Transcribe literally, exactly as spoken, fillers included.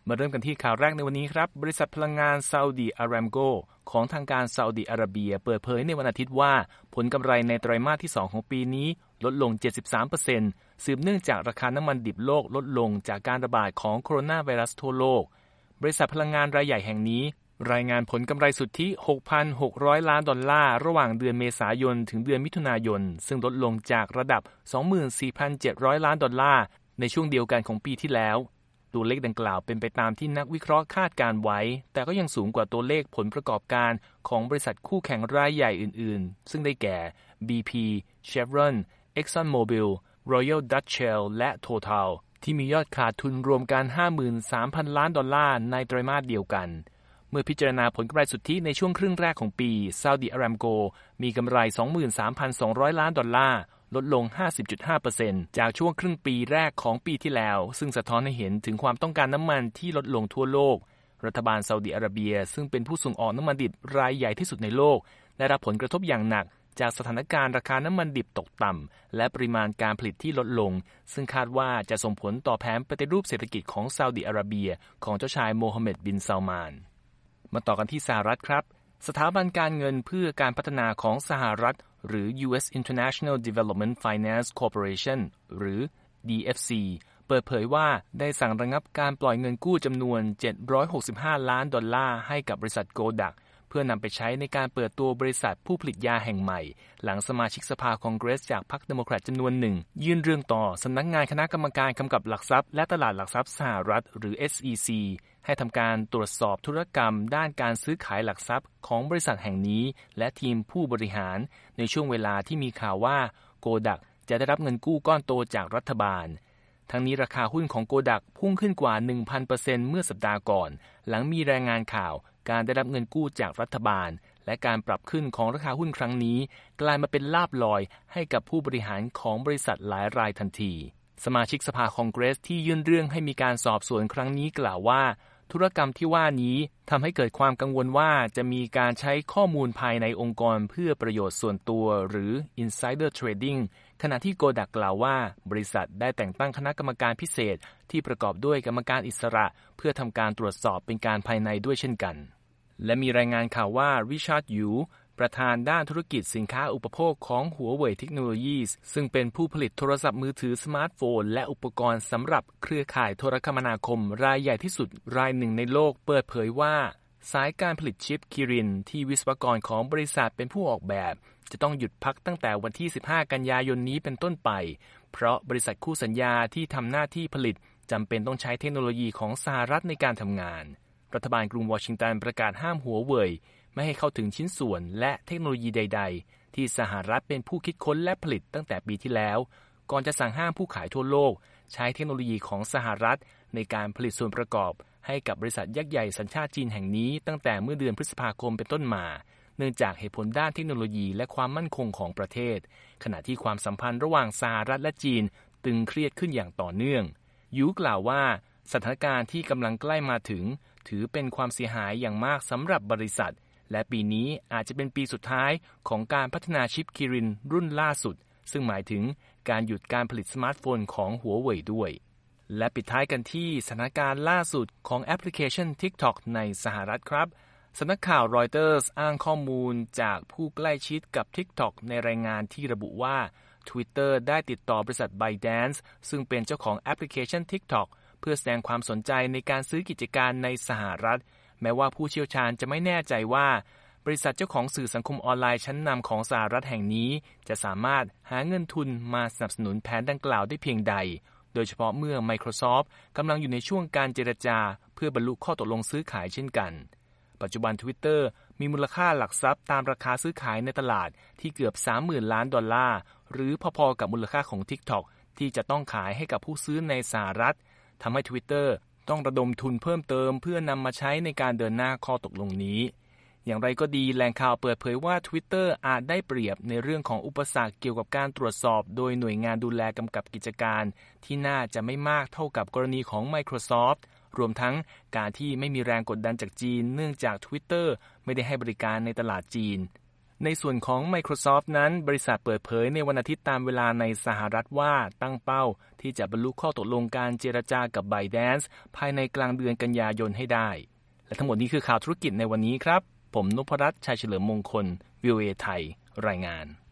มาเริ่มกันที่ข่าวแรกในวันนี้ครับบริษัทพลังงานซาอุดีอารามโกของทางการซาอุดีอาระเบียเปิดเผยในวันอาทิตย์ว่าผลกำไรในไตรมาสที่สองของปีนี้ลดลง เจ็ดสิบสามเปอร์เซ็นต์ สืบเนื่องจากราคาน้ำมันดิบโลกลดลงจากการระบาดของโคโรนาไวรัสทั่วโลกบริษัทพลังงานรายใหญ่แห่งนี้รายงานผลกำไรสุทธิ หกพันหกร้อย ล้านดอลลาร์ระหว่างเดือนเมษายนถึงเดือนมิถุนายนซึ่งลดลงจากระดับ สองหมื่นสี่พันเจ็ดร้อย ล้านดอลลาร์ในช่วงเดียวกันของปีที่แล้วตัวเลขดังกล่าวเป็นไปตามที่นักวิเคราะห์คาดการไว้แต่ก็ยังสูงกว่าตัวเลขผลประกอบการของบริษัทคู่แข่งรายใหญ่อื่นๆซึ่งได้แก่ บี พี Chevron ExxonMobil Royal Dutch Shell และ Total ที่มียอดขาดทุนรวมกัน ห้าหมื่นสามพัน ล้านดอลลาร์ในไตรมาสเดียวกันเมื่อพิจารณาผลกำไรสุทธิในช่วงครึ่งแรกของปีซาอุดีอารามโกมีกำไร สองหมื่นสามพันสองร้อย ล้านดอลลาร์ลดลง ห้าสิบจุดห้าเปอร์เซ็นต์ จากช่วงครึ่งปีแรกของปีที่แล้วซึ่งสะท้อนให้เห็นถึงความต้องการน้ำมันที่ลดลงทั่วโลกรัฐบาลซาอุดีอาระเบียซึ่งเป็นผู้ส่งออกน้ำมันดิบรายใหญ่ที่สุดในโลกได้รับผลกระทบอย่างหนักจากสถานการณ์ราคาน้ำมันดิบตกต่ำและปริมาณการผลิตที่ลดลงซึ่งคาดว่าจะส่งผลต่อแผนปฏิรูปเศรษฐกิจของซาอุดีอาระเบียของเจ้าชายโมฮัมเหม็ดบินซัลมานมาต่อกันที่สหรัฐครับสถาบันการเงินเพื่อการพัฒนาของสหรัฐหรือ ยู เอส International Development Finance Corporation หรือ ดี เอฟ ซี เปิดเผยว่าได้สั่งระงับการปล่อยเงินกู้จำนวน เจ็ดร้อยหกสิบห้า ล้านดอลลาร์ให้กับบริษัทโกดักเพื่อนำไปใช้ในการเปิดตัวบริษัทผู้ผลิตยาแห่งใหม่หลังสมาชิกสภาคองเกรสจากพรรคเดโมแครตจำนวนหนึ่งยื่นเรื่องต่อสำนักงานคณะกรรมการกำกับหลักทรัพย์และตลาดหลักทรัพย์สหรัฐหรือ เอส อี ซี ให้ทำการตรวจสอบธุรกรรมด้านการซื้อขายหลักทรัพย์ของบริษัทแห่งนี้และทีมผู้บริหารในช่วงเวลาที่มีข่าวว่าโกดักจะได้รับเงินกู้ก้อนโตจากรัฐบาลทั้งนี้ราคาหุ้นของโกดักพุ่งขึ้นกว่า หนึ่งพันเปอร์เซ็นต์ เมื่อสัปดาห์ก่อนหลังมีรายงานข่าวการได้รับเงินกู้จากรัฐบาลและการปรับขึ้นของราคาหุ้นครั้งนี้กลายมาเป็นลาภลอยให้กับผู้บริหารของบริษัทหลายรายทันทีสมาชิกสภาคองเกรสที่ยื่นเรื่องให้มีการสอบสวนครั้งนี้กล่าวว่าธุรกรรมที่ว่านี้ทำให้เกิดความกังวลว่าจะมีการใช้ข้อมูลภายในองค์กรเพื่อประโยชน์ส่วนตัวหรือ insider trading ขณะที่โกดักกล่าวว่าบริษัทได้แต่งตั้งคณะกรรมการพิเศษที่ประกอบด้วยกรรมการอิสระเพื่อทำการตรวจสอบเป็นการภายในด้วยเช่นกันและมีรายงานข่าวว่าริชาร์ดยูประธานด้านธุรกิจสินค้าอุปโภคของหัวเว่ยเทคโนโลยีซึ่งเป็นผู้ผลิตโทรศัพท์มือถือสมาร์ทโฟนและอุปกรณ์สำหรับเครือข่ายโทรคมนาคมรายใหญ่ที่สุดรายหนึ่งในโลกเปิดเผยว่าสายการผลิตชิปคิรินที่วิศวกรของบริษัทเป็นผู้ออกแบบจะต้องหยุดพักตั้งแต่วันที่สิบห้ากันยายนนี้เป็นต้นไปเพราะบริษัทคู่สัญญาที่ทำหน้าที่ผลิตจำเป็นต้องใช้เทคโนโลยีของสหรัฐในการทำงานรัฐบาลกรุงวอชิงตันประกาศห้ามหัวเว่ยไม่ให้เข้าถึงชิ้นส่วนและเทคโนโลยีใดๆที่สหรัฐเป็นผู้คิดค้นและผลิตตั้งแต่ปีที่แล้วก่อนจะสั่งห้ามผู้ขายทั่วโลกใช้เทคโนโลยีของสหรัฐในการผลิตส่วนประกอบให้กับบริษัทยักษ์ใหญ่สัญชาติจีนแห่งนี้ตั้งแต่เมื่อเดือนพฤษภาคมเป็นต้นมาเนื่องจากเหตุผลด้านเทคโนโลยีและความมั่นคงของประเทศขณะที่ความสัมพันธ์ระหว่างสหรัฐและจีนตึงเครียดขึ้นอย่างต่อเนื่องยูกล่าวว่าสถานการณ์ที่กำลังใกล้มาถึงถือเป็นความเสียหายอย่างมากสำหรับบริษัทและปีนี้อาจจะเป็นปีสุดท้ายของการพัฒนาชิปคิรินรุ่นล่าสุดซึ่งหมายถึงการหยุดการผลิตสมาร์ทโฟนของหัวเว่ยด้วยและปิดท้ายกันที่สถานการณ์ล่าสุดของแอปพลิเคชัน TikTok ในสหรัฐครับสำนักข่าว Reuters อ้างข้อมูลจากผู้ใกล้ชิดกับ TikTok ในรายงานที่ระบุว่า Twitter ได้ติดต่อบริษัท ByteDance ซึ่งเป็นเจ้าของแอปพลิเคชัน TikTok เพื่อแสดงความสนใจในการซื้อกิจการในสหรัฐแม้ว่าผู้เชี่ยวชาญจะไม่แน่ใจว่าบริษัทเจ้าของสื่อสังคมออนไลน์ชั้นนำของสหรัฐแห่งนี้จะสามารถหาเงินทุนมาสนับสนุนแผนดังกล่าวได้เพียงใดโดยเฉพาะเมื่อ Microsoft กำลังอยู่ในช่วงการเจรจาเพื่อบรรลุข้อตกลงซื้อขายเช่นกันปัจจุบัน Twitter มีมูลค่าหลักทรัพย์ตามราคาซื้อขายในตลาดที่เกือบ สามหมื่น ล้านดอลลาร์หรือพอๆกับมูลค่าของ TikTok ที่จะต้องขายให้กับผู้ซื้อในสหรัฐทำให้ Twitterต้องระดมทุนเพิ่มเติมเพื่อนำมาใช้ในการเดินหน้าข้อตกลงนี้อย่างไรก็ดีแหล่งข่าวเปิดเผยว่า Twitter อาจได้เปรียบในเรื่องของอุปสรรคเกี่ยวกับการตรวจสอบโดยหน่วยงานดูแลกำกับกิจการที่น่าจะไม่มากเท่ากับกรณีของ Microsoft รวมทั้งการที่ไม่มีแรงกดดันจากจีนเนื่องจาก Twitter ไม่ได้ให้บริการในตลาดจีนในส่วนของ Microsoft นั้นบริษัทเปิดเผยในวันอาทิตย์ตามเวลาในสหรัฐว่าตั้งเป้าที่จะบรรลุข้อตกลงการเจรจากับ ByteDance ภายในกลางเดือนกันยายนให้ได้และทั้งหมดนี้คือข่าวธุรกิจในวันนี้ครับผมนพรัตน์ชัยเฉลิมมงคล วี โอ เอ ไทยรายงาน